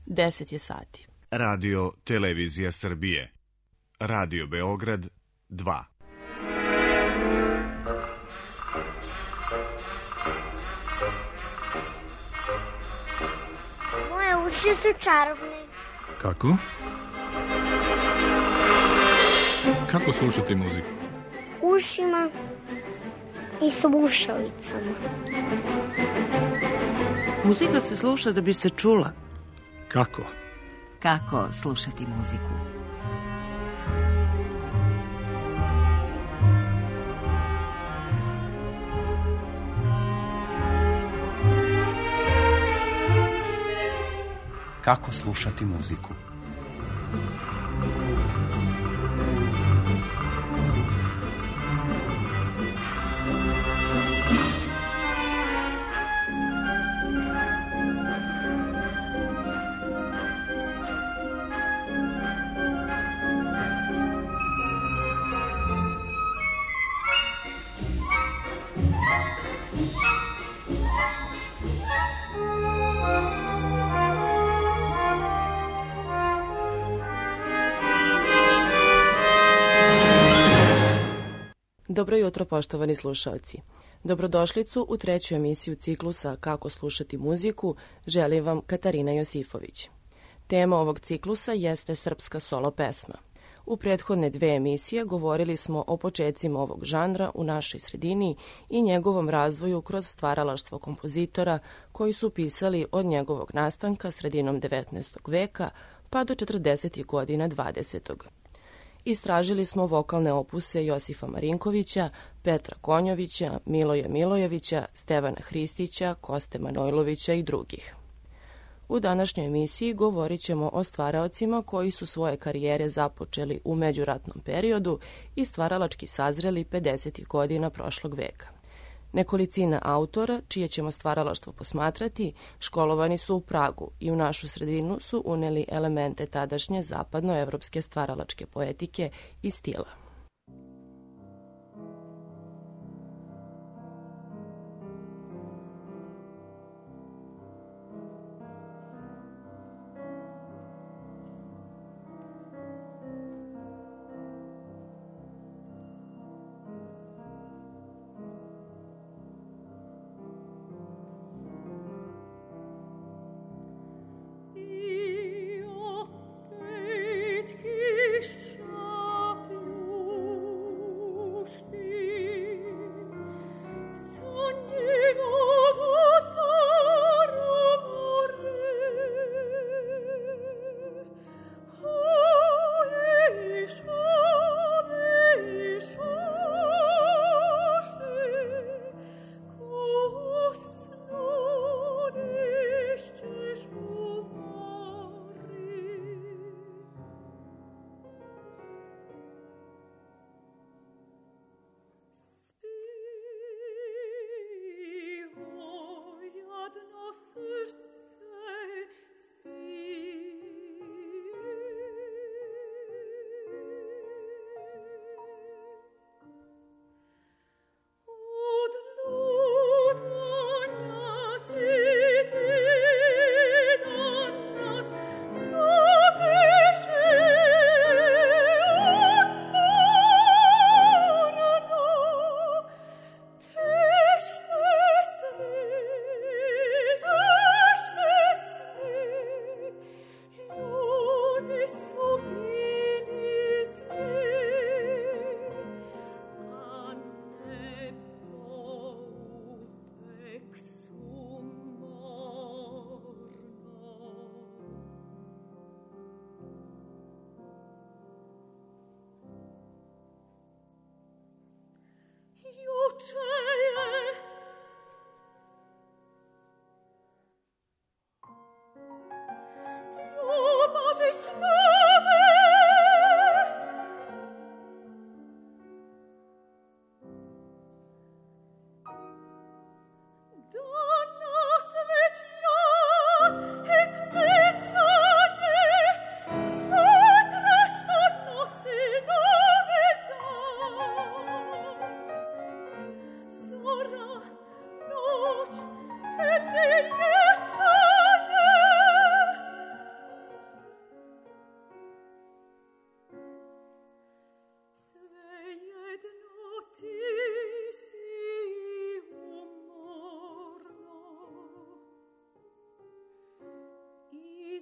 10 je sati. Radio Televizija Srbije. Radio Beograd 2. Moje uši su čarobne. Kako? Kako slušati muziku? Ušima i slušalicama. Muzika se sluša da bi se čula. Kako? Kako slušati muziku? Kako slušati muziku? Dobro jutro, poštovani slušalci. Dobrodošlicu u treću emisiju ciklusa Kako slušati muziku želim vam Katarina Josifović. Tema ovog ciklusa jeste srpska solo pesma. U prethodne 2 emisije govorili smo o počecima ovog žanra u našoj sredini i njegovom razvoju kroz stvaralaštvo kompozitora koji su pisali od njegovog nastanka sredinom 19. veka pa do 40. godina 20. Istražili smo vokalne opuse Josifa Marinkovića, Petra Konjovića, Miloja Milojevića, Stevana Hristića, Koste Manojlovića i drugih. U današnjoj emisiji govorit ćemo o stvaraocima koji su svoje karijere započeli u međuratnom periodu i stvaralački sazreli 50. godina prošlog veka. Nekolicina autora, čije ćemo stvaralaštvo posmatrati, školovani su u Pragu i u našu sredinu su uneli elemente tadašnje zapadnoevropske stvaralačke poetike i stila.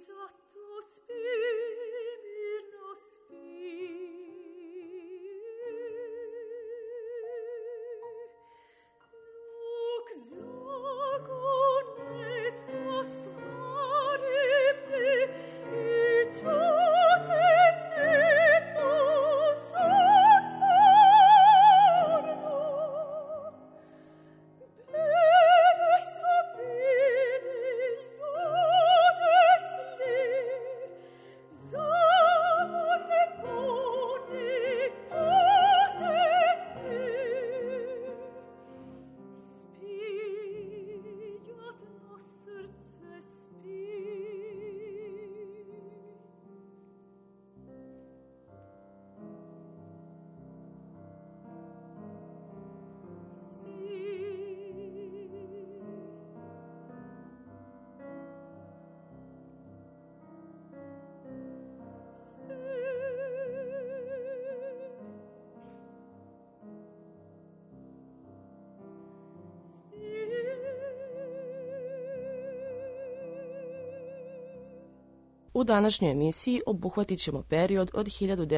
U današnjoj emisiji obuhvatit ćemo period od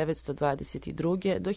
1922. do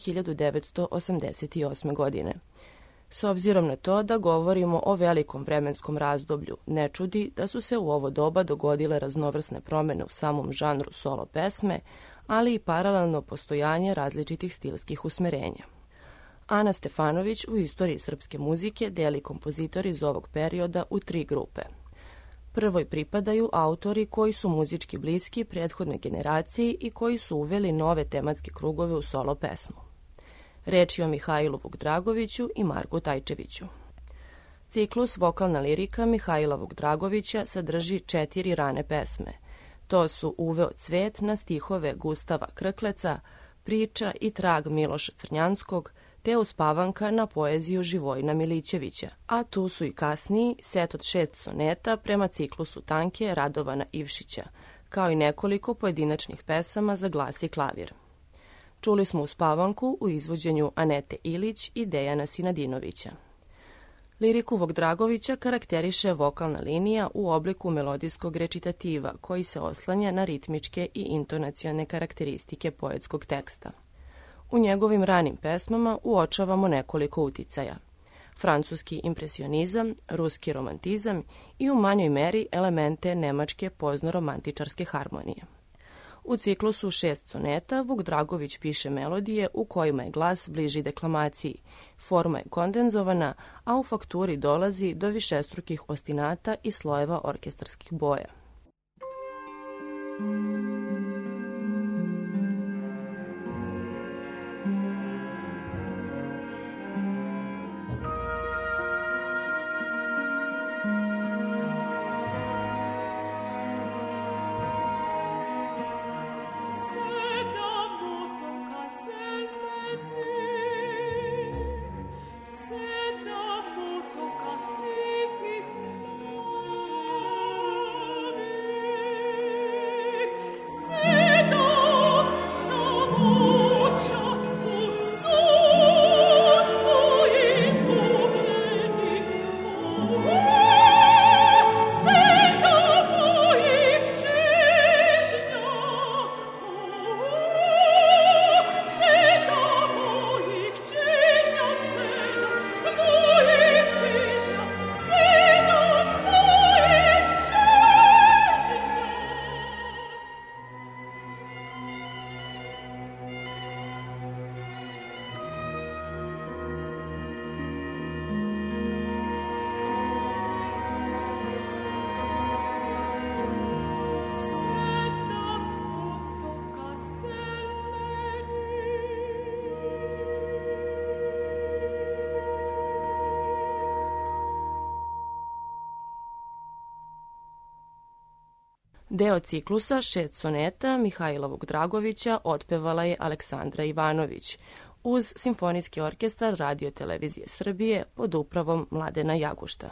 1988. godine. S obzirom na to da govorimo o velikom vremenskom razdoblju, ne čudi da su se u ovo doba dogodile raznovrsne promene u samom žanru solo pesme, ali i paralelno postojanje različitih stilskih usmerenja. Ana Stefanović u istoriji srpske muzike deli kompozitori iz ovog perioda u 3 grupe. Prvoj pripadaju autori koji su muzički bliski prethodnoj generaciji i koji su uveli nove tematske krugove u solo pesmu. Reč je o Mihajlu Vukdragoviću i Marku Tajčeviću. Ciklus Vokalna lirika Mihajla Vukdragovića sadrži 4 rane pesme. To su Uveo cvet na stihove Gustava Krkleca, Priča i trag Miloša Crnjanskog, te Uspavanka na poeziju Živojina Milićevića, a tu su i kasniji set od 6 soneta prema ciklusu Tanke Radovana Ivšića, kao i nekoliko pojedinačnih pesama za glas i klavir. Čuli smo Uspavanku u izvođenju Anete Ilić i Dejana Sinadinovića. Liriku Vukdragovića karakteriše vokalna linija u obliku melodijskog recitativa koji se oslanja na ritmičke i intonacione karakteristike poetskog teksta. U njegovim ranim pesmama uočavamo nekoliko uticaja: francuski impresionizam, ruski romantizam i u manjoj meri elemente nemačke pozno-romantičarske harmonije. U ciklusu 6 soneta Vukdragović piše melodije u kojima je glas bliži deklamaciji, forma je kondenzovana, a u fakturi dolazi do višestrukih ostinata i slojeva orkestarskih boja. Deo ciklusa 6 soneta Mihajla Vukdragovića otpevala je Aleksandra Ivanović uz Simfonijski orkestar Radio-televizije Srbije pod upravom Mladena Jagušta.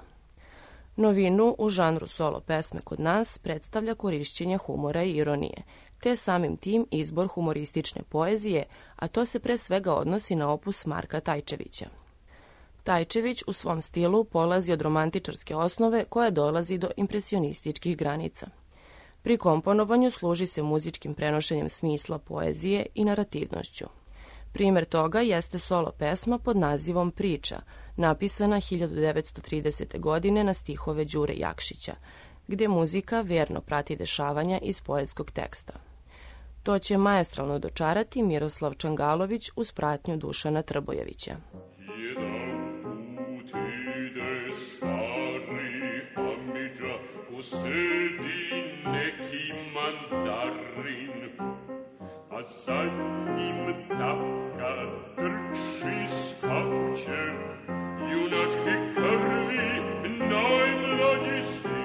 Novinu u žanru solo pesme kod nas predstavlja korišćenje humora i ironije, te samim tim izbor humoristične poezije, a to se pre svega odnosi na opus Marka Tajčevića. Tajčević u svom stilu polazi od romantičarske osnove koja dolazi do impresionističkih granica. Pri komponovanju služi se muzičkim prenošenjem smisla poezije i narativnošću. Primer toga jeste solo pesma pod nazivom Priča, napisana 1930. godine na stihove Đure Jakšića, gdje muzika verno prati dešavanja iz poetskog teksta. To će maestralno dočarati Miroslav Čangalović uz pratnju Dušana Trbojevića. Jedan put ide stari amidža, posedi neki mandarin, a za njim tapka trči skakuće, junačke krvi najmlađi sin.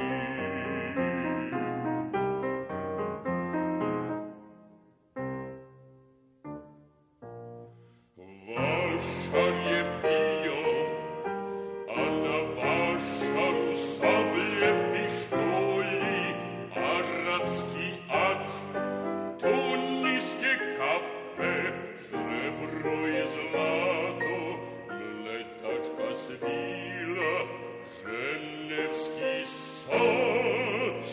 Vašar je bio, a na vašaru sablje, pištolji, arapski at, tuniske kape, srebro i zlato, letačka svila, ženevski sat.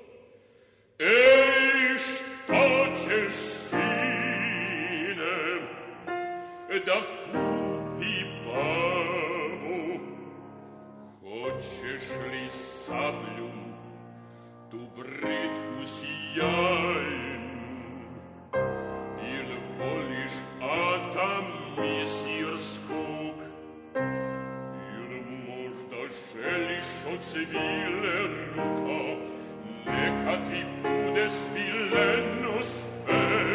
Ej, šta ćeš, sine, da kupi babu? Hoćeš li sablju, tu britku sjajnu, ili voliš ata misirskog, ili možda želiš od svile ruha, neka ti bude svileno sve.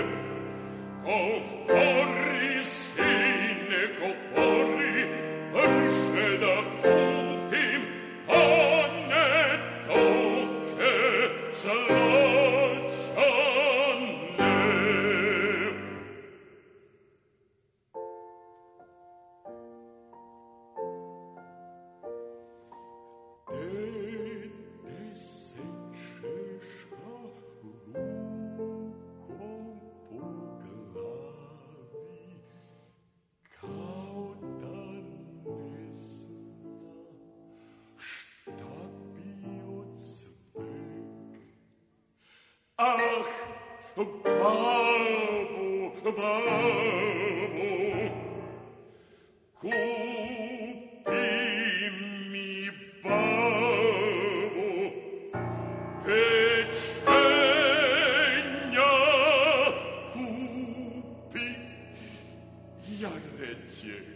Govori, sine, govori, brže da kupim one toke zlaćane. Dede se češka rukom po glavi, kao da ne zna šta bio cvek. Ah, babo, babo, kupi mi babo, pečenja kupi, ja ređek.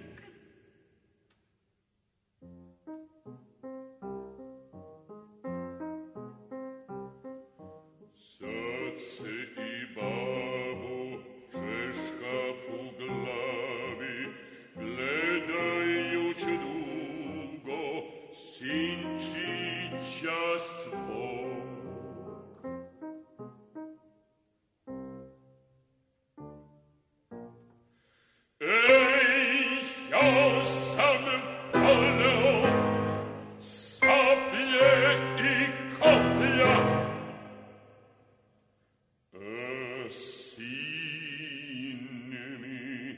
Sad se i babo češka po glavi, gledajuć dugo sinčića svog. Ej, ja sam voleo sablje i koplja, sin mi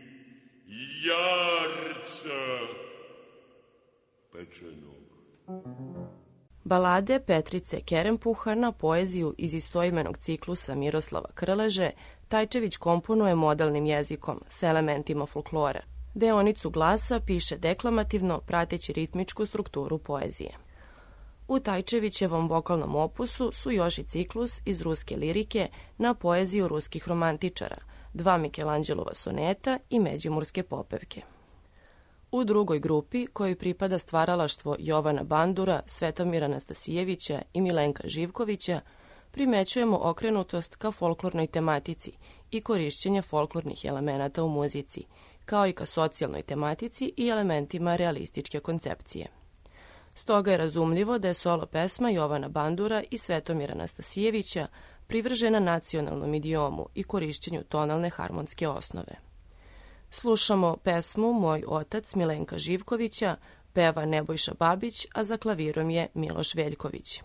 jarca pečenog. Balade Petrice Kerempuha na poeziju iz istoimenog ciklusa Miroslava Krleže Tajčević komponuje modelnim jezikom s elementima folklora. Deonicu glasa piše deklamativno, prateći ritmičku strukturu poezije. U Tajčevićevom vokalnom opusu su još i ciklus iz ruske lirike na poeziju ruskih romantičara, 2 Mikelanđelova soneta i međimurske popevke. U drugoj grupi, kojoj pripada stvaralaštvo Jovana Bandura, Svetomira Nastasijevića i Milenka Živkovića, primećujemo okrenutost ka folklornoj tematici i korišćenje folklornih elemenata u muzici, kao i ka socijalnoj tematici i elementima realističke koncepcije. Stoga je razumljivo da je solo pesma Jovana Bandura i Svetomira Nastasijevića privržena nacionalnom idiomu i korišćenju tonalne harmonske osnove. Slušamo pesmu Moj otac Milenka Živkovića, peva Nebojša Babić, a za klavirom je Miloš Veljković.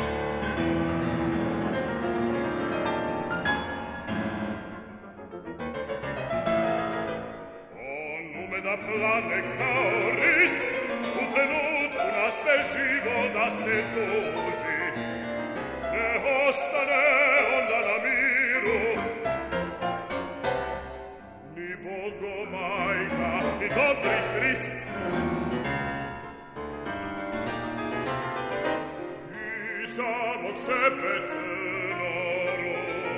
On ume da plane kao ris, u trenutku na sve živo da se tuži. Ne ostane onda na miru. Ni Bogomajka, ni dobri Hrist, i samog sebe crnoroži.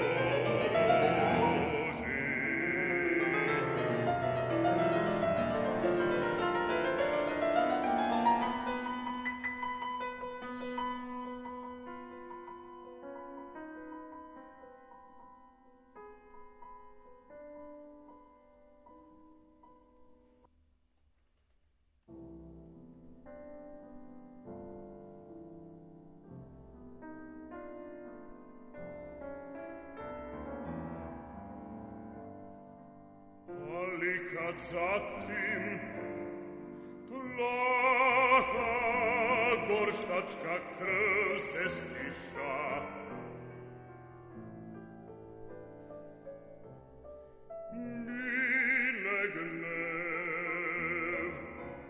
Kad zatim plaha gorštačka krv se stiša, mine gnev,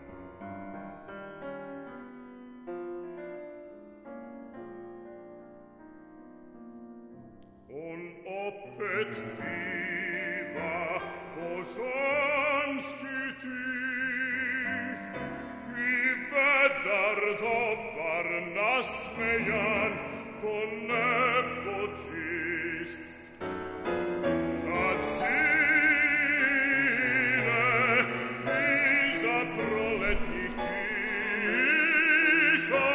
on opet piva božanski tih i vedar dobar nasmejan ko nebo čist. Kad sine iza proletnih kiša,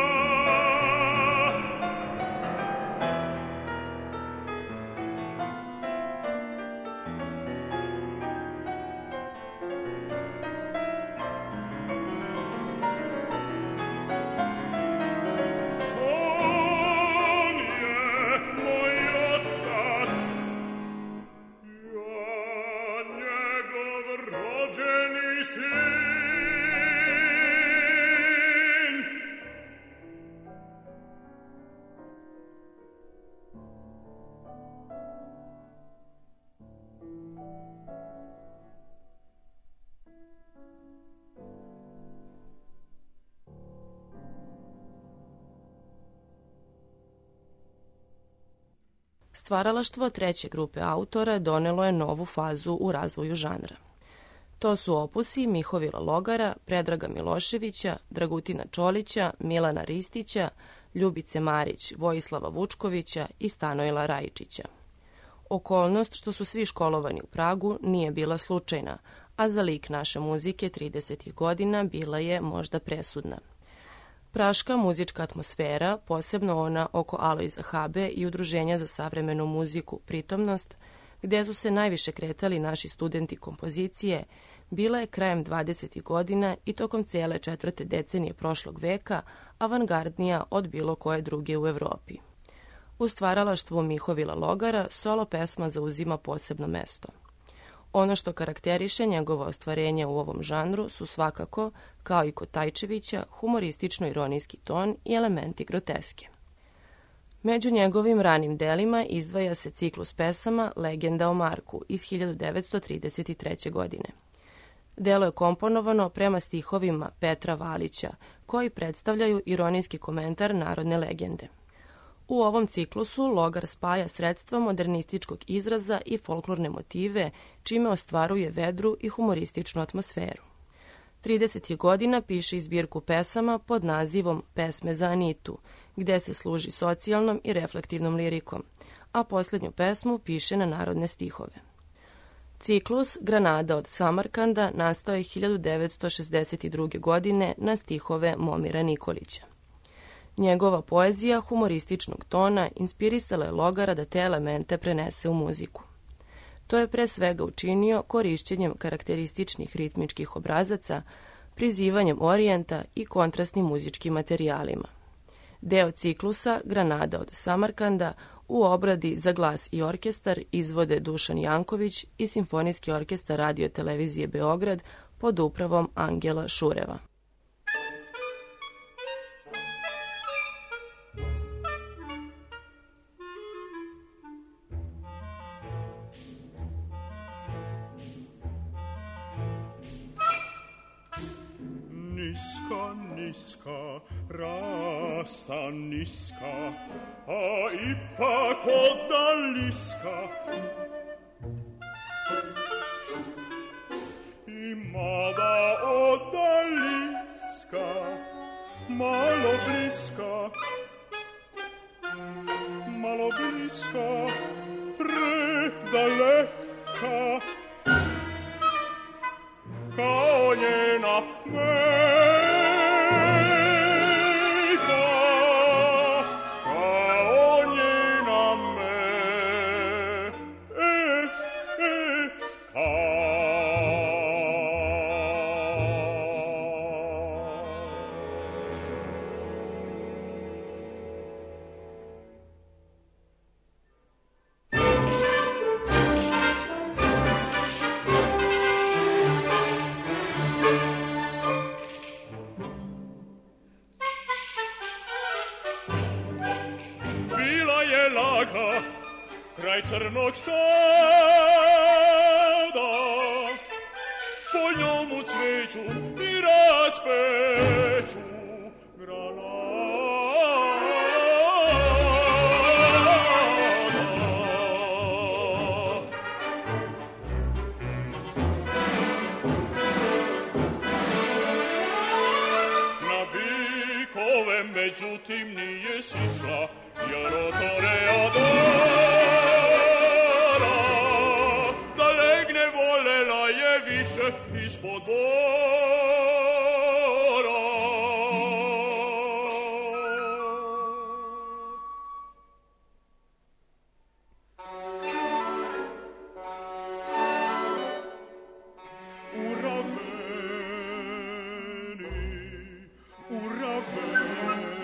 Stvaralaštvo treće grupe autora donelo je novu fazu u razvoju žanra. To su opusi Mihovila Logara, Predraga Miloševića, Dragutina Čolića, Milana Ristića, Ljubice Marić, Vojislava Vučkovića i Stanojla Rajičića. Okolnost što su svi školovani u Pragu nije bila slučajna, a za lik naše muzike 30. godina bila je možda presudna. Praška muzička atmosfera, posebno ona oko Alojza Habe i Udruženja za savremenu muziku Pritomnost, gde su se najviše kretali naši studenti kompozicije, bila je krajem 20. godina i tokom cijele četvrte decenije prošlog veka avangardnija od bilo koje druge u Evropi. U stvaralaštvu Mihovila Logara solo pesma zauzima posebno mesto. Ono što karakteriše njegovo ostvarenje u ovom žanru su svakako, kao i kod Tajčevića, humoristično-ironijski ton i elementi groteske. Među njegovim ranim delima izdvaja se ciklus pesama Legenda o Marku iz 1933. godine. Delo je komponovano prema stihovima Petra Valića, koji predstavljaju ironijski komentar narodne legende. U ovom ciklusu Logar spaja sredstva modernističkog izraza i folklorne motive, čime ostvaruje vedru i humorističnu atmosferu. 30. godina piše zbirku pesama pod nazivom Pesme za Anitu, gde se služi socijalnom i reflektivnom lirikom, a posljednju pesmu piše na narodne stihove. Ciklus Granada od Samarkanda nastao je 1962. godine na stihove Momira Nikolića. Njegova poezija humorističnog tona inspirisala je Logara da te elemente prenese u muziku. To je pre svega učinio korišćenjem karakterističnih ritmičkih obrazaca, prizivanjem orijenta i kontrastnim muzičkim materijalima. Deo ciklusa Granada od Samarkanda u obradi za glas i orkestar izvode Dušan Janković i Simfonijski orkestar Radio televizije Beograd pod upravom Angela Šureva. Ni niska, niska, rasta niska, a ipak odaliska. I mada odaliska, malo bliska, malo bliska, predaleka, kao njena mejka, kao njena mejka. Kraj crnog stada, po njom u cveću i raspeću na bikove, međutim nije sišla, jer o toreadora da legne volela je više ispod bora. U raveni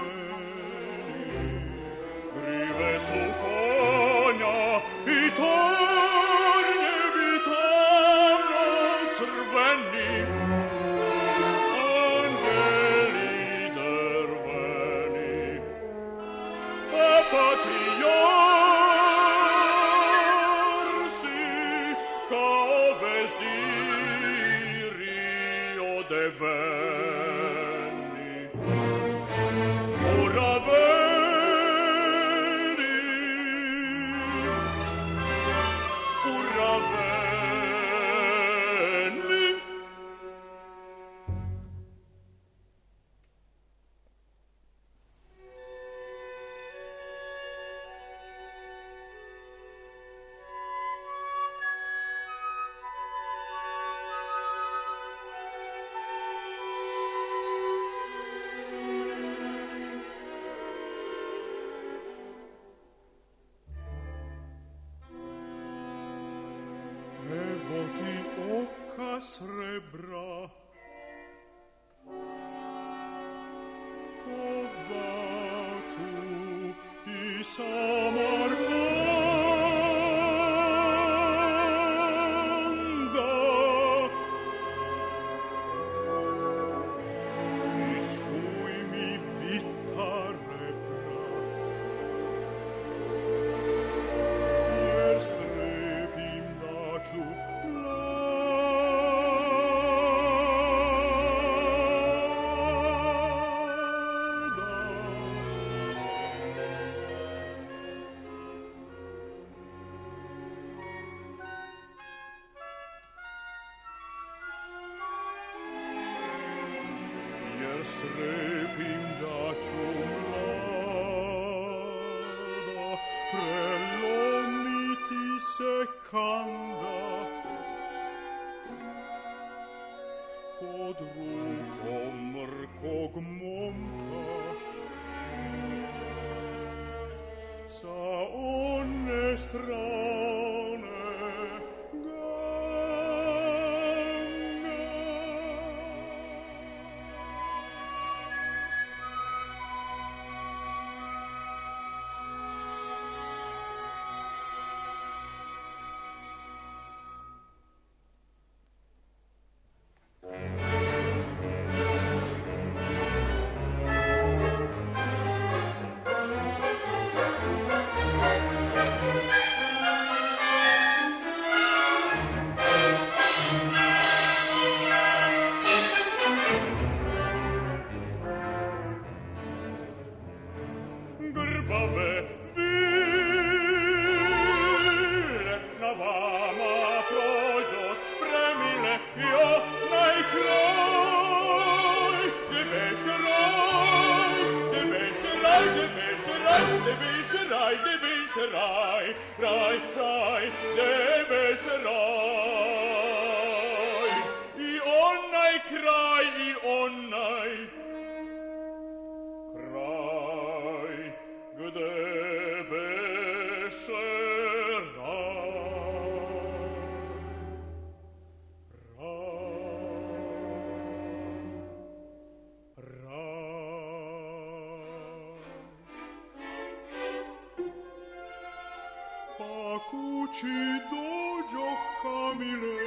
grive su konja i tornjevi tamno crveni, anđeli drveni, a patrijarsi kao veziri odeveni. U raveni, u raveni. Evo ti oka srebra, kovaču i Samarkanda. Iskuj mi vita rebra, jer strepim da ću strepim da ću mlada prelomiti se kanda pod rukom mrkog momka sa one strane kraj, nebeš raj. I onaj kraj, gde beše kući dođoh Kamile.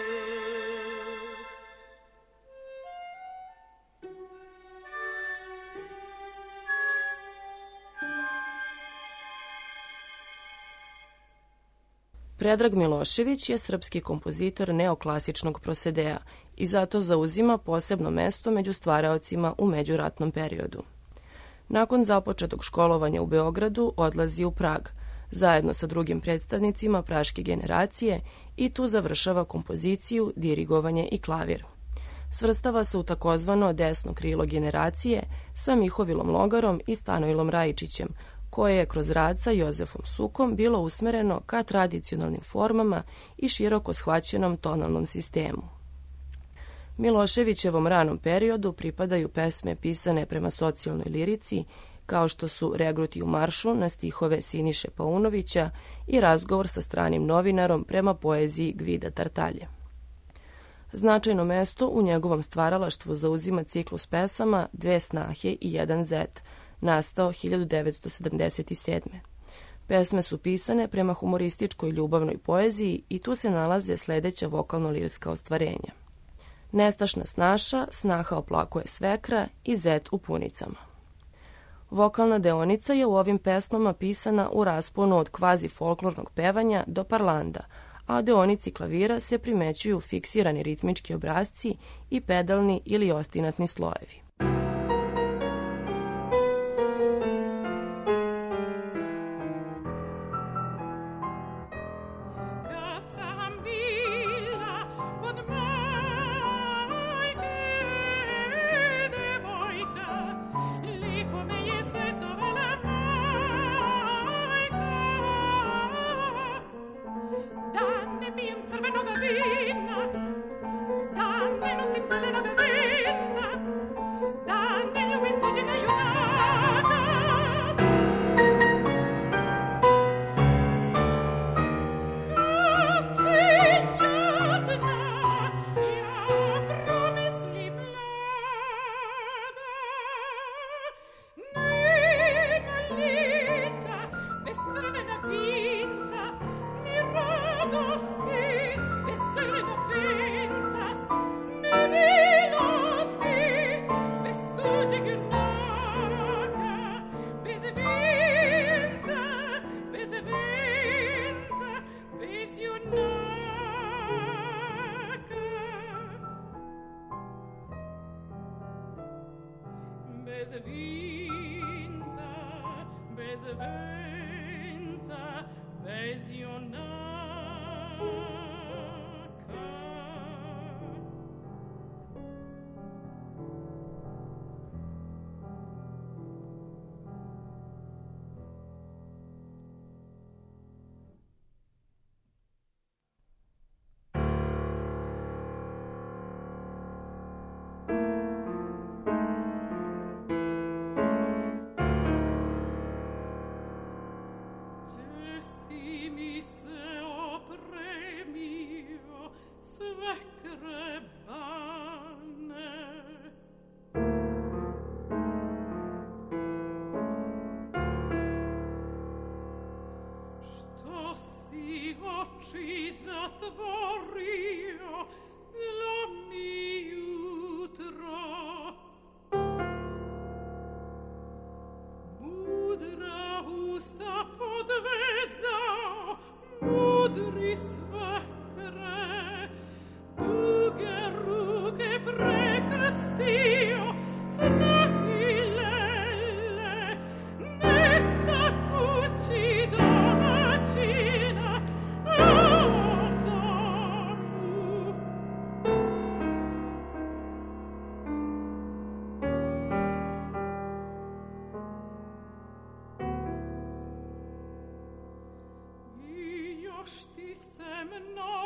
Predrag Milošević je srpski kompozitor neoklasičnog prosedea i zato zauzima posebno mesto među stvaraocima u međuratnom periodu. Nakon započetog školovanja u Beogradu odlazi u Prag, zajedno sa drugim predstavnicima praške generacije i tu završava kompoziciju, dirigovanje i klavir. Svrstava se u takozvano desno krilo generacije sa Mihovilom Logarom i Stanojlom Rajičićem, koje je kroz rad sa Jozefom Sukom bilo usmereno ka tradicionalnim formama i široko shvaćenom tonalnom sistemu. Miloševićevom ranom periodu pripadaju pesme pisane prema socijalnoj lirici, kao što su Regruti u maršu na stihove Siniše Paunovića i Razgovor sa stranim novinarom prema poeziji Gvida Tartalje. Značajno mesto u njegovom stvaralaštvu zauzima ciklus pesama Dve snahe i jedan zet, nastao 1977. Pesme su pisane prema humorističkoj ljubavnoj poeziji i tu se nalaze sledeća vokalno-lirska ostvarenja. Nestašna snaša, snaha oplakuje svekra i zet u punicama. Vokalna deonica je u ovim pesmama pisana u rasponu od kvazi folklornog pevanja do parlando, a u deonici klavira se primećuju fiksirani ritmički obrasci i pedalni ili ostinatni slojevi.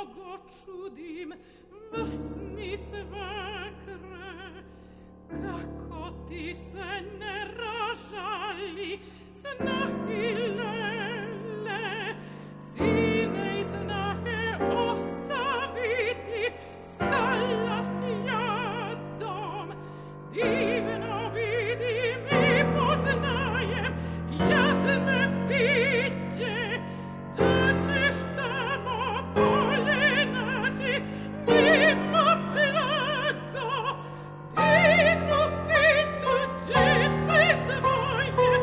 mnogo čudim, vrsni svekre, kako ti se ne ražali, snahi lele, sine i snahe ostaviti, stala si jadom, divno vidim i poznajem, jad me viđe, da ćeš tamo bolje naći, nima blago, divnu pitu djece tvoje,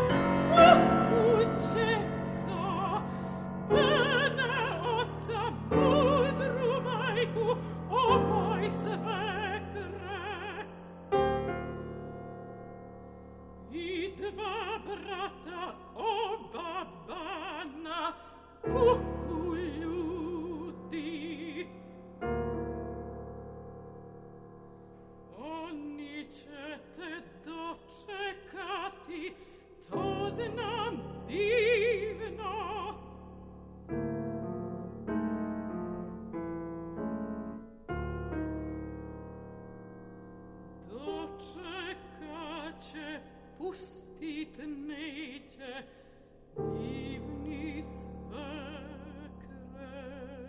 kukućeco, pana oca, mudru majku, o moj svekre. I dva brata, oba bana, kuku ljudi. Oni će te dočekati, to znam divno. Dočekat će, pustit neće, divni svekre.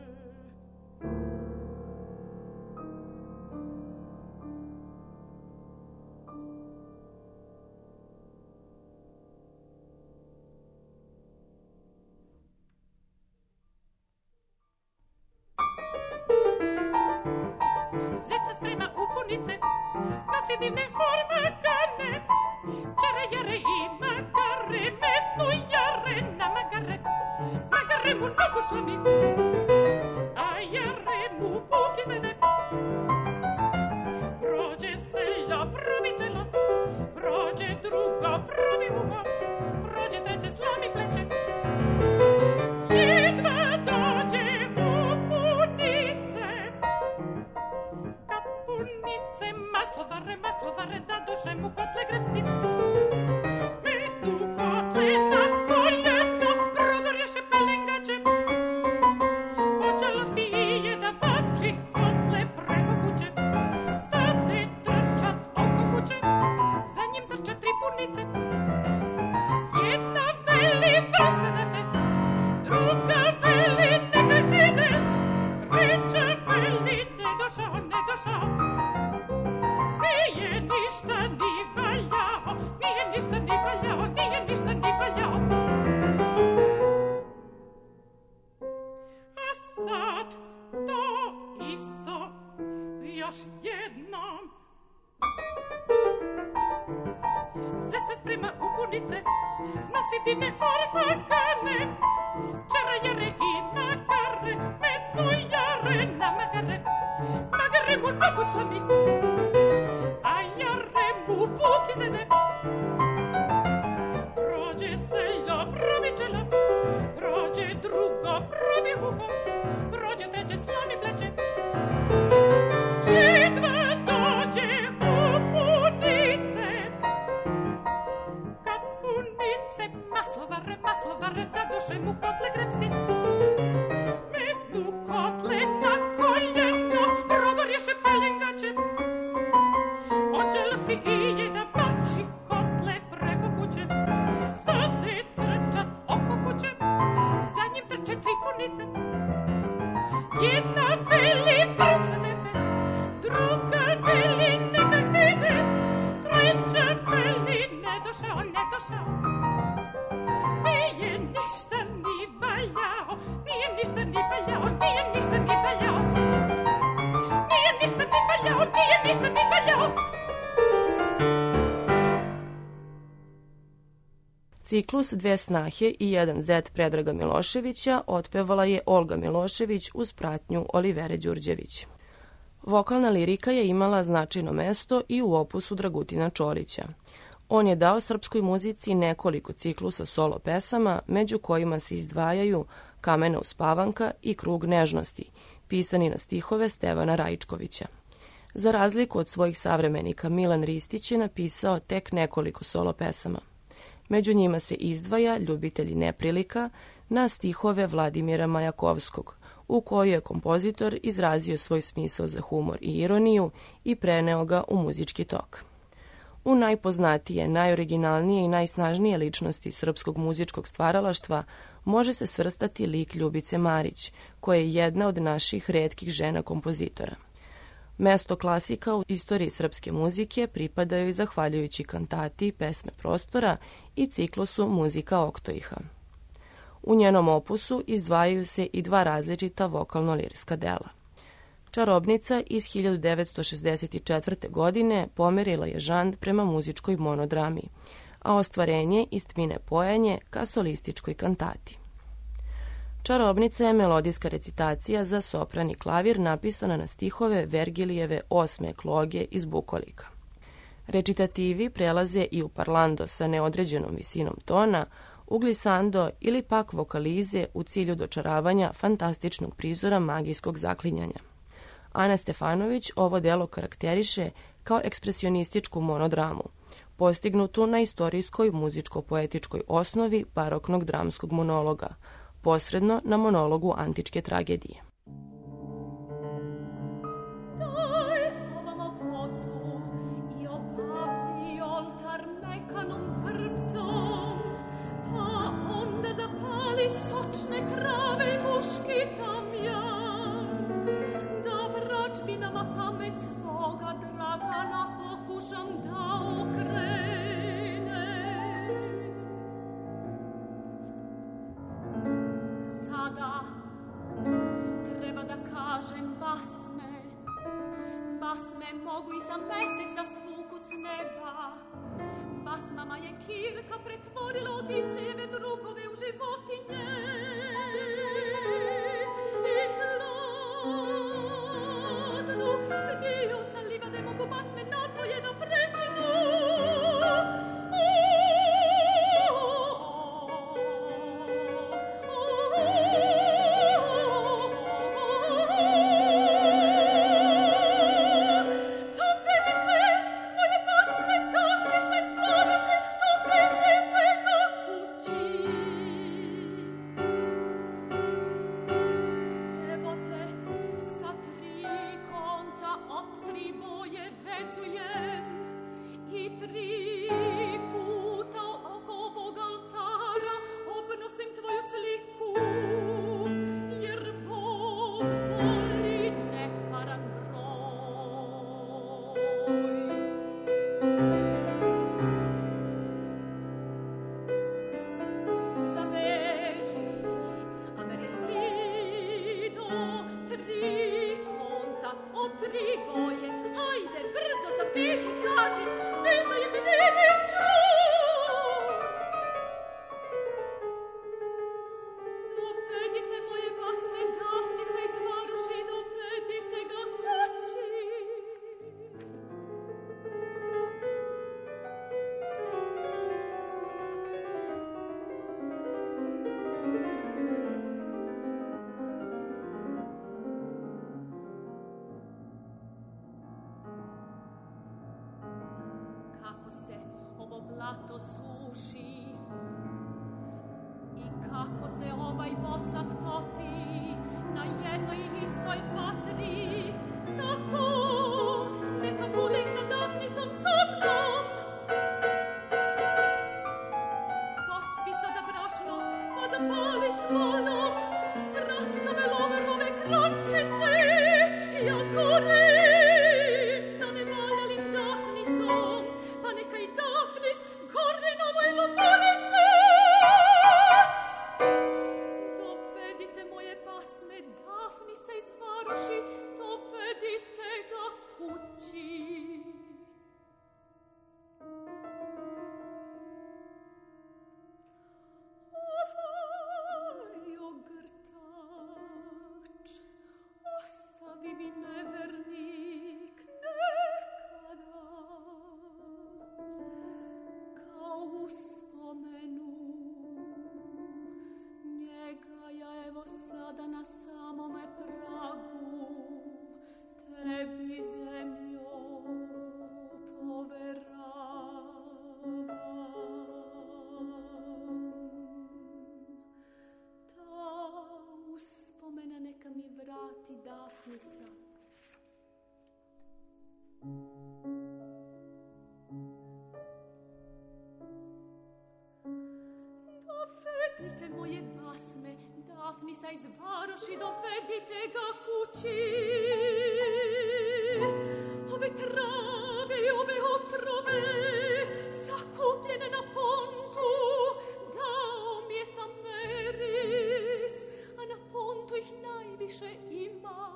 Zec se sprema u punice, nosi divne hormagane, čere jare i magare, metnu jare na magare, magare mu nogu slami, a jare mu vuk izede. Prođe selo, probi čelo, prođe drugo, probi uho, prođe treće, slami pleće. Jedva dođe u punice, kad punice maslovare, da dođe mu kotle grepsti. Metu kotle na koljeno, progorješe pelengače. Počelosti i je da bači kotle preko kuće. Stade trčat oko kuće, za njim trče tri punice. Jedna veli van se zete, druga veli neka ide, treća veli ne došao. Nije ništa ni valjao, nije ništa ni valjao. A sad to isto još jednom. Zec se sprema u punice, nosi divne hormagane, čera jare i magare, metnu jare na magare, magare mu nogu slami, a jare mu vuk izede. Prođe selo, probi čelo, prođe drugo, probi uho, prođe treće, slami pleće. Jedva dođe u punice, kad punice maslovare, da dođe mu kotle grepsti. Metnu kotle na koljeno, progorješe pelengače. Ođelosti i je da bači kotle preko kuće. Stade trčat oko kuće, za njim trče tri punice. Jedna veli van se zete, druga veli neka ide, treća veli ne došao. Nije ništa ni valjao, nije ništa ni valjao. Ciklus Dve snahe i jedan zet Predraga Miloševića otpevala je Olga Milošević uz pratnju Olivere Đurđević. Vokalna lirika je imala značajno mesto i u opusu Dragutina Čorića. On je dao srpskoj muzici nekoliko ciklusa solo pesama, među kojima se izdvajaju Kamena uspavanka i Krug nežnosti, pisani na stihove Stevana Raičkovića. Za razliku od svojih savremenika, Milan Ristić je napisao tek nekoliko solo pesama. Među njima se izdvaja Ljubitelji neprilika na stihove Vladimira Majakovskog, u kojoj je kompozitor izrazio svoj smisao za humor i ironiju i preneo ga u muzički tok. U najpoznatije, najoriginalnije i najsnažnije ličnosti srpskog muzičkog stvaralaštva može se svrstati lik Ljubice Marić, koja je jedna od naših retkih žena kompozitora. Mesto klasika u istoriji srpske muzike pripada joj zahvaljujući kantati Pesme prostora i ciklusu Muzika Oktoiha. U njenom opusu izdvajaju se i dva različita vokalno-lirska dela. Čarobnica iz 1964. godine pomerila je žanr prema muzičkoj monodrami, a ostvarenje iz Tmine Pojanje ka solističkoj kantati. Čarobnica je melodijska recitacija za sopran i klavir napisana na stihove Vergilijeve 8. ekloge iz Bukolika. Recitativi prelaze i u parlando sa neodređenom visinom tona, u glisando ili pak vokalize u cilju dočaravanja fantastičnog prizora magijskog zaklinjanja. Ana Stefanović ovo delo karakteriše kao ekspresionističku monodramu, postignutu na istorijskoj muzičko-poetičkoj osnovi baroknog dramskog monologa, posredno na monologu antičke tragedije. Sočne trave i muški tamjan, da vračbinama pamet svoga Dragana pokušam da okrene. Sada treba da kažem basme, basme mogu i sam mesec da svuku s neba. Basmama je Kirka pretvorila Odisejeve drugove u životinje. I hladnu zmiju sa livade mogu basme nadvoje da prekinu. Blato suši i kako se ovaj vosak topi na jednoj istoj vatri, tako neka bude i sa Dafnisom sa mnom. Pospi sada brašno, pa zapali smolom, praskave loverove krančice, ja gorim za nevaljalim Dafnisom, pa neka i Dafnis gori na moj lovorice. Dovedite moje basme Dafnisa iz varoši, dovedite ga kući. Ovaj ogrtač ostavi mi nevernik nekada. Kao uspomenu njega ja evo sada na samome pragu tebi zemljo poveravam. ti Dafnisa. Dovedite moje basme, Dafnisa iz varoši, dovedite ga kući. Ove trave i ove otrove, sakupljene na pontu, dao mi je Sameris, a na pontu ih najviše ima.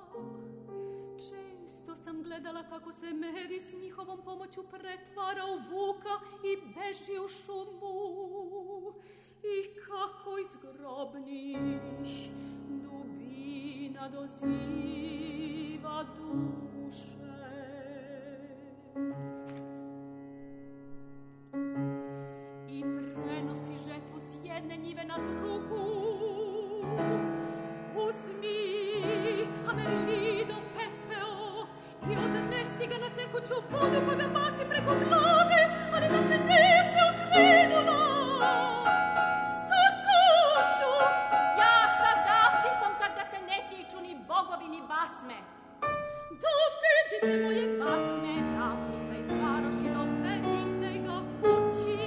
Često sam gledala kako se Meris njihovom pomoću pretvara u vuka i beži u šumu. I kako iz grobnih dubina doziva duše. I prenosi žetvu s jedne njive na drugu. Uzmi, Amerlido, pepeo, i odnesi ga na tekuću vodu, pa ga baci preko glave, ali da se ne se okrenula. Tako ću, ja sa Dafnisom, kad da se ne tiču ni bogovi ni basme. Dovedite moje basme, Dafnisa iz varoši, dovedite ga kući.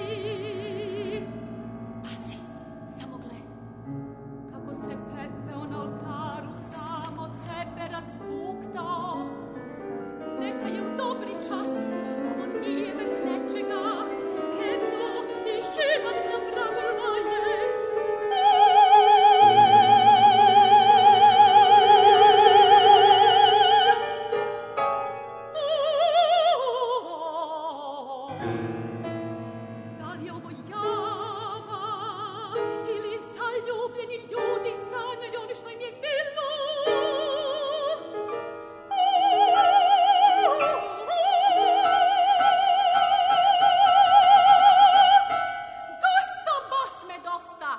Pazi, samo gle, kako se pepeo na oltaru sam od sebe razbuktao. Neka je u dobri čas, ovo nije bez nečega, eno i himak za vragu laje. Da li je ovo java ili zaljubljeni ljudi sanjaju oni što im je bilo? Dosta basme, dosta!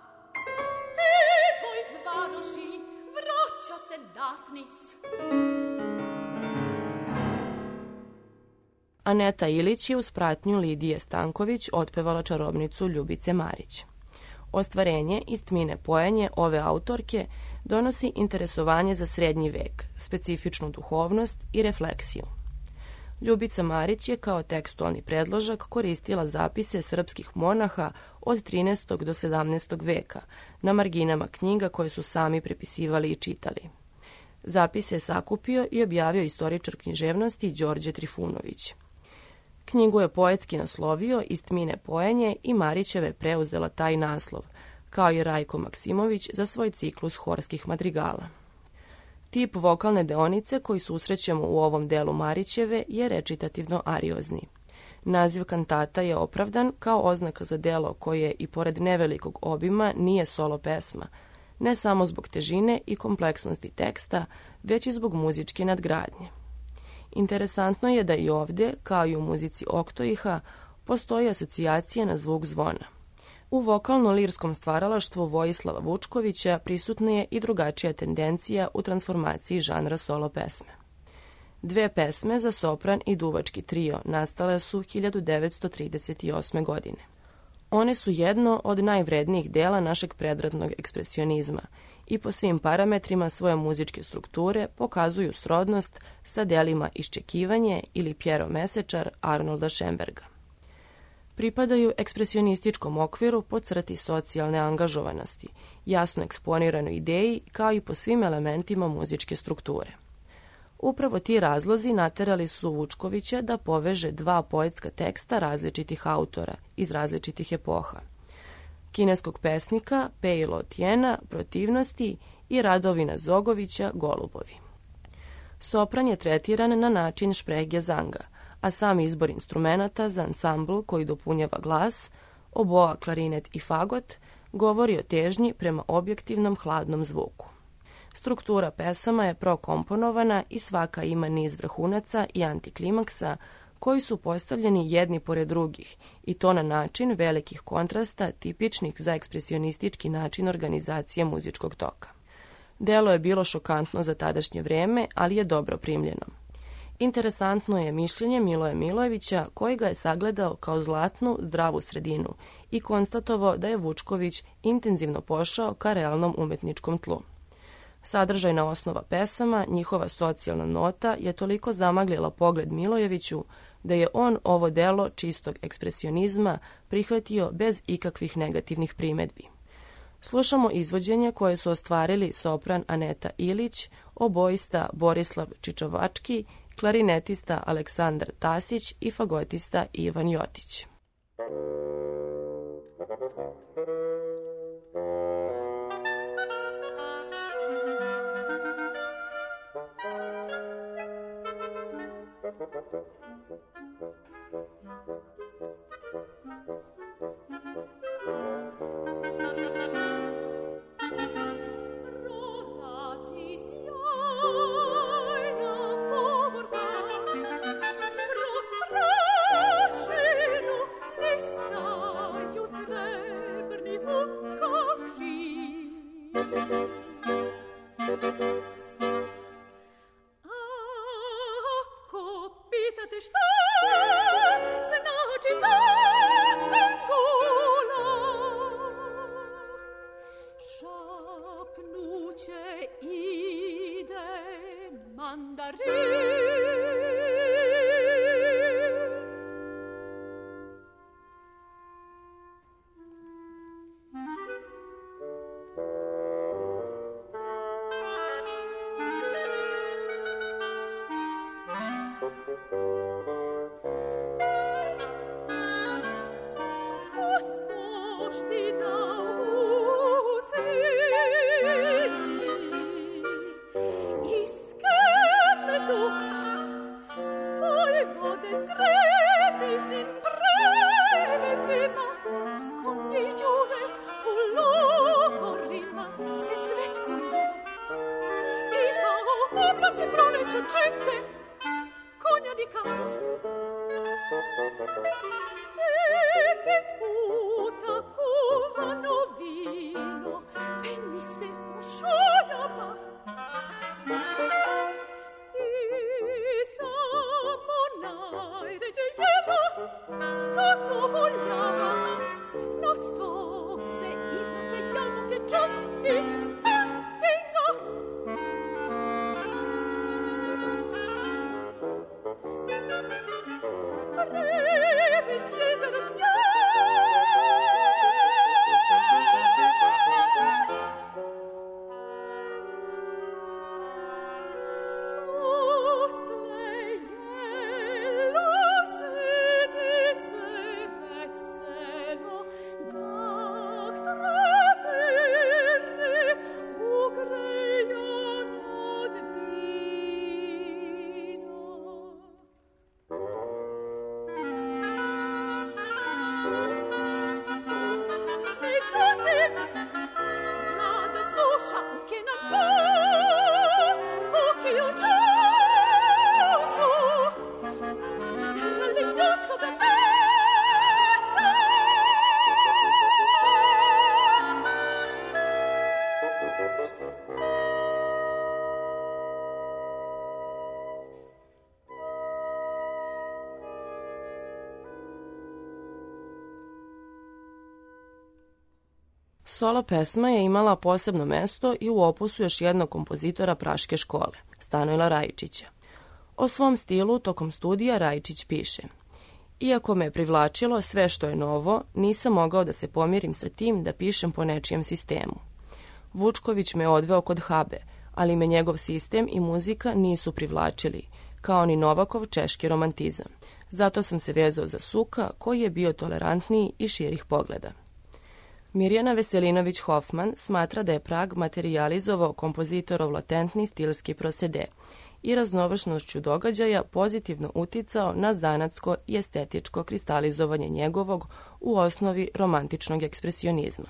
Evo iz varoši, vraća se Dafnis. Aneta Ilić je uz pratnju Lidije Stanković otpevala čarobnicu Ljubice Marić. Ostvarenje iz Tmine Pojenje ove autorke donosi interesovanje za srednji vek, specifičnu duhovnost i refleksiju. Ljubica Marić je kao tekstualni predložak koristila zapise srpskih monaha od 13. do 17. veka na marginama knjiga koje su sami prepisivali i čitali. Zapise je sakupio i objavio istoričar književnosti Đorđe Trifunović. Knjigu je poetski naslovio iz Tmine Pojenje i Marićeve preuzela taj naslov, kao i Rajko Maksimović za svoj ciklus horskih madrigala. Tip vokalne deonice koji susrećemo u ovom delu Marićeve je recitativno-ariozni. Naziv kantata je opravdan kao oznaka za delo koje i pored nevelikog obima nije solo pesma, ne samo zbog težine i kompleksnosti teksta, već i zbog muzičke nadgradnje. Interesantno je da i ovdje, kao i u muzici Oktoiha, postoji asocijacija na zvuk zvona. U vokalno-lirskom stvaralaštvu Vojislava Vučkovića prisutna je i drugačija tendencija u transformaciji žanra solo pesme. Dve pesme za sopran i duvački trio nastale su 1938. godine. One su jedno od najvrednijih dela našeg predratnog ekspresionizma i po svim parametrima svoje muzičke strukture pokazuju srodnost sa delima Iščekivanje ili Pjero Mesečar Arnolda Šemberga. Pripadaju ekspresionističkom okviru po crti socijalne angažovanosti, jasno eksponiranoj ideji kao i po svim elementima muzičke strukture. Upravo ti razlozi naterali su Vučkovića da poveže dva poetska teksta različitih autora iz različitih epoha. Kineskog pesnika Peilo Tjena Protivnosti i Radovina Zogovića Golubovi. Sopran je tretiran na način šprehgezanga, a sam izbor instrumenata za ansambl koji dopunjava glas, oboa, klarinet i fagot, govori o težnji prema objektivnom hladnom zvuku. Struktura pesama je prokomponovana i svaka ima niz vrhunaca i antiklimaksa koji su postavljeni jedni pored drugih i to na način velikih kontrasta tipičnih za ekspresionistički način organizacije muzičkog toka. Delo je bilo šokantno za tadašnje vreme, ali je dobro primljeno. Interesantno je mišljenje Miloja Milojevića koji ga je sagledao kao zlatnu, zdravu sredinu i konstatovao da je Vučković intenzivno pošao ka realnom umetničkom tlu. Sadržajna osnova pesama, njihova socijalna nota je toliko zamaglila pogled Milojeviću da je on ovo delo čistog ekspresionizma prihvatio bez ikakvih negativnih primedbi. Slušamo izvođenje koje su ostvarili sopran Aneta Ilić, oboista Borislav Čičovački, klarinetista Aleksandar Tasić i fagotista Ivan Jotić. Solo pesma je imala posebno mesto i u opusu još jednog kompozitora Praške škole, Stanojla Rajičića. O svom stilu tokom studija Rajičić piše: "Iako me privlačilo sve što je novo, nisam mogao da se pomirim sa tim da pišem po nečijem sistemu. Vučković me odveo kod Habe, ali me njegov sistem i muzika nisu privlačili, kao ni Novakov češki romantizam. Zato sam se vezao za Suka, koji je bio tolerantniji i širih pogleda." Mirjana Veselinović-Hofman smatra da je Prag materijalizovao kompozitorov latentni stilski prosede i raznovrsnošću događaja pozitivno uticao na zanatsko i estetičko kristalizovanje njegovog u osnovi romantičnog ekspresionizma.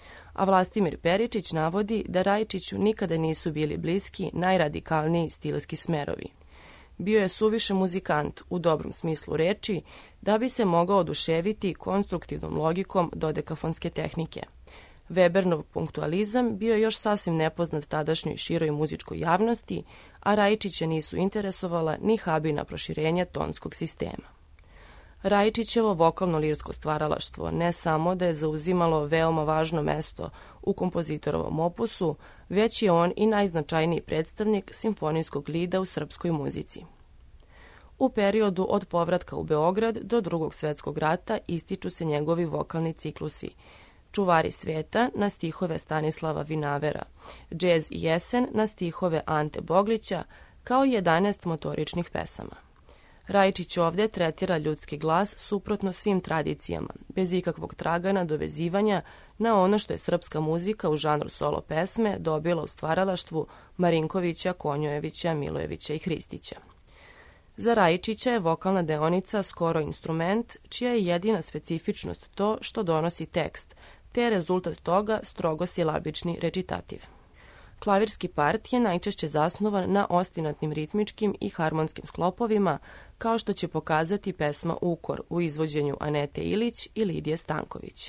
A Vlastimir Peričić navodi da Rajičiću nikada nisu bili bliski najradikalniji stilski smerovi. Bio je suviše muzikant u dobrom smislu reči da bi se mogao oduševiti konstruktivnom logikom dodekafonske tehnike. Webernov punktualizam bio je još sasvim nepoznat tadašnjoj široj muzičkoj javnosti, a Rajičića nisu interesovala ni Habina proširenja tonskog sistema. Rajičićevo vokalno-lirsko stvaralaštvo ne samo da je zauzimalo veoma važno mesto u kompozitorovom opusu, već je on i najznačajniji predstavnik simfonijskog lida u srpskoj muzici. U periodu od povratka u Beograd do Drugog svjetskog rata ističu se njegovi vokalni ciklusi Čuvari svijeta na stihove Stanislava Vinavera, Džez i jesen na stihove Ante Boglića, kao i 11 motoričnih pesama. Rajičić ovdje tretira ljudski glas suprotno svim tradicijama, bez ikakvog traga nadovezivanja na ono što je srpska muzika u žanru solo pesme dobila u stvaralaštvu Marinkovića, Konjojevića, Milojevića i Hristića. Za Rajičića je vokalna deonica skoro instrument, čija je jedina specifičnost to što donosi tekst, te je rezultat toga strogo silabični recitativ. Klavirski part je najčešće zasnovan na ostinatnim ritmičkim i harmonskim sklopovima, kao što će pokazati pesma Ukor u izvođenju Anete Ilić i Lidije Stanković.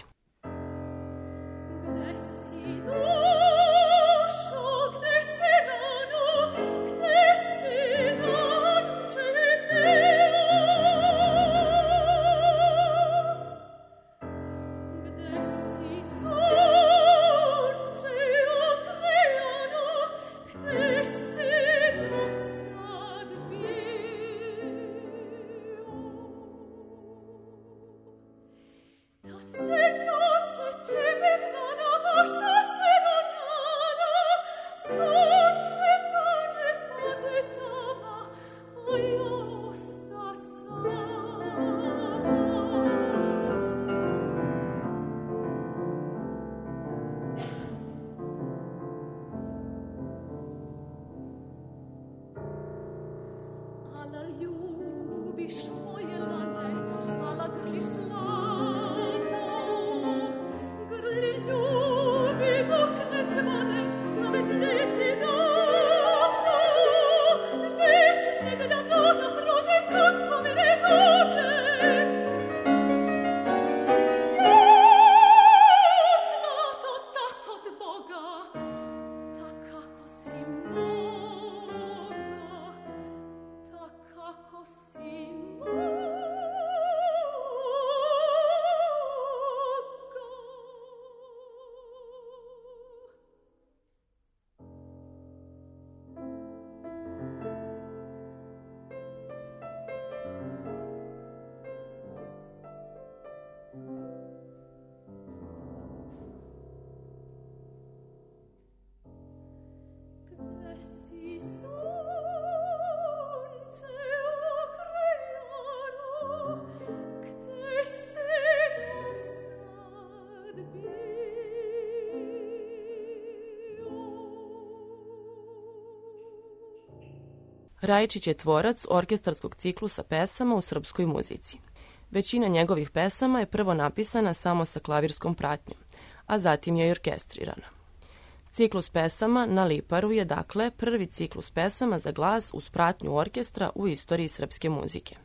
Rajičić je tvorac orkestarskog ciklusa pesama u srpskoj muzici. Većina njegovih pesama je prvo napisana samo sa klavirskom pratnjom, a zatim je i orkestrirana. Ciklus pesama na Liparu je dakle prvi ciklus pesama za glas uz pratnju orkestra u istoriji srpske muzike.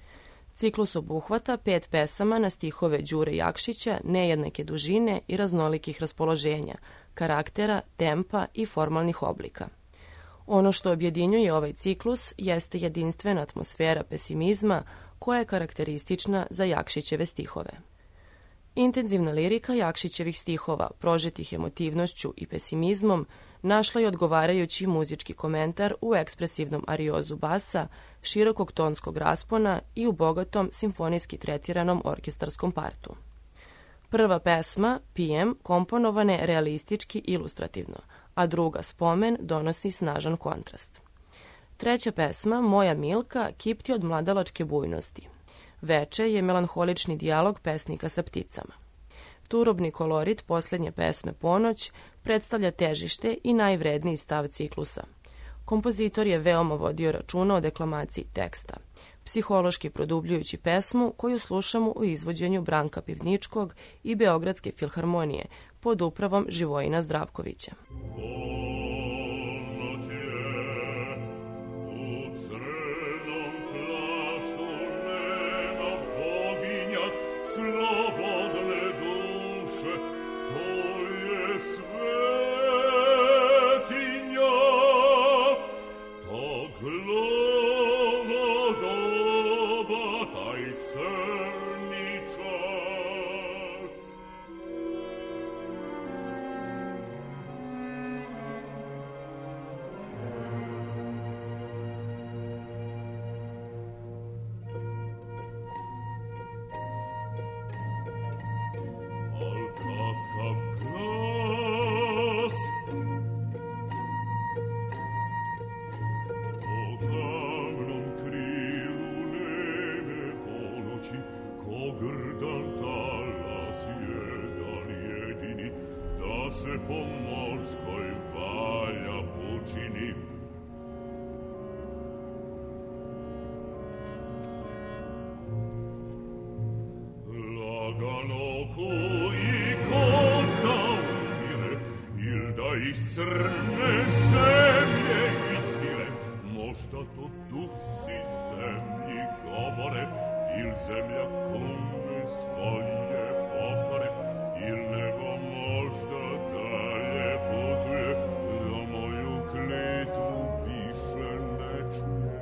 Ciklus obuhvata 5 pesama na stihove Đure Jakšića, nejednake dužine i raznolikih raspoloženja, karaktera, tempa i formalnih oblika. Ono što objedinjuje ovaj ciklus jeste jedinstvena atmosfera pesimizma koja je karakteristična za Jakšićeve stihove. Intenzivna lirika Jakšićevih stihova, prožetih emotivnošću i pesimizmom, našla je odgovarajući muzički komentar u ekspresivnom ariozu basa, širokog tonskog raspona i u bogatom simfonijski tretiranom orkestarskom partu. Prva pesma, Pijem, komponovana je realistički ilustrativno, a druga, Spomen, donosi snažan kontrast. Treća pesma, Moja Milka, kipti od mladalačke bujnosti. Veče je melanholični dijalog pesnika sa pticama. Turobni kolorit posljednje pesme Ponoć predstavlja težište i najvredniji stav ciklusa. Kompozitor je veoma vodio računa o deklamaciji teksta, psihološki produbljujući pesmu koju slušamo u izvođenju Branka Pivničkog i Beogradske filharmonije pod upravom Živojina Zdravkovića. pomorskoj valja pučini. Lagano koji koda umire, il da ih crne zemlje izvire, možda to dusi zemlji govore, il zemlja kome svoje pokore, il nebo možda dalje putuje, da moju klitu više ne čuje.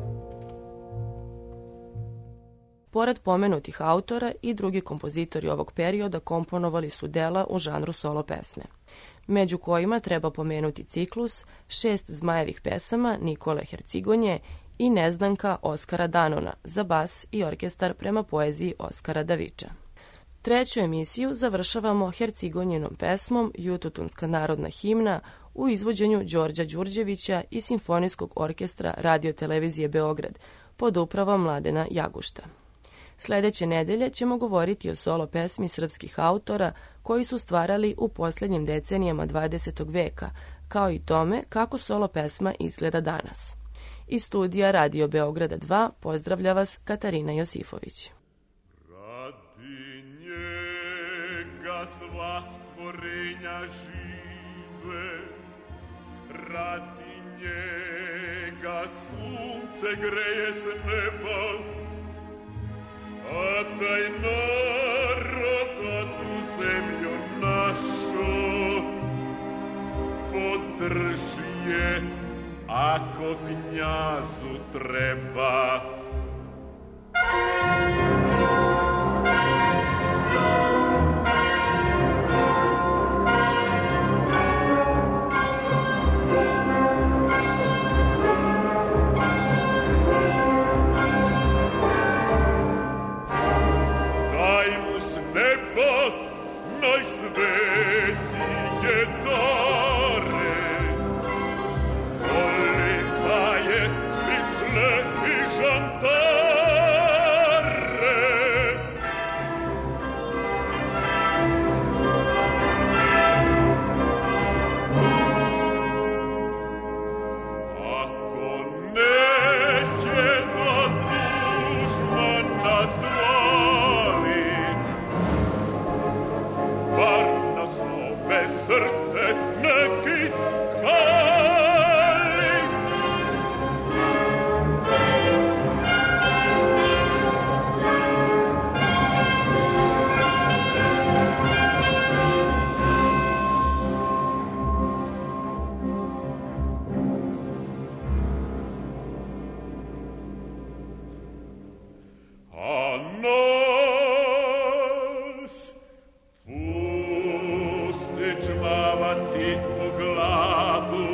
Pored pomenutih autora i drugi kompozitori ovog perioda komponovali su dela u žanru solo pesme, među kojima treba pomenuti ciklus 6 zmajevih pesama Nikole Hercigonje i Neznanka Oskara Danona za bas i orkestar prema poeziji Oskara Daviča. Treću emisiju završavamo Hercigonjinom pesmom Jututunska narodna himna u izvođenju Đorđa Đurđevića i Simfonijskog orkestra Radio-televizije Beograd pod upravom Mladena Jagušta. Sljedeće nedelje ćemo govoriti o solo pesmi srpskih autora koji su stvarali u posljednjim decenijama 20. veka, kao i tome kako solo pesma izgleda danas. Iz studija Radio Beograda 2 pozdravlja vas Katarina Josifović. Radi njega sva stvorenja žive, radi njega sunce greje s neba, a taj narod, a tu zemlju našu podrži je, ako knjazu treba. Najsvetije dare, policaje, vicle i žandare. Ako neće da dušmana zvali, bar na svoje srce neki skali. A nas pusti čmavati u gladu,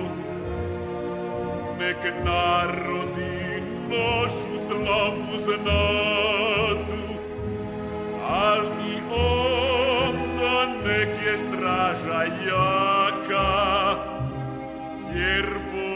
nek narodi našu slavu znadu, al i onda nek je straža jaka, jer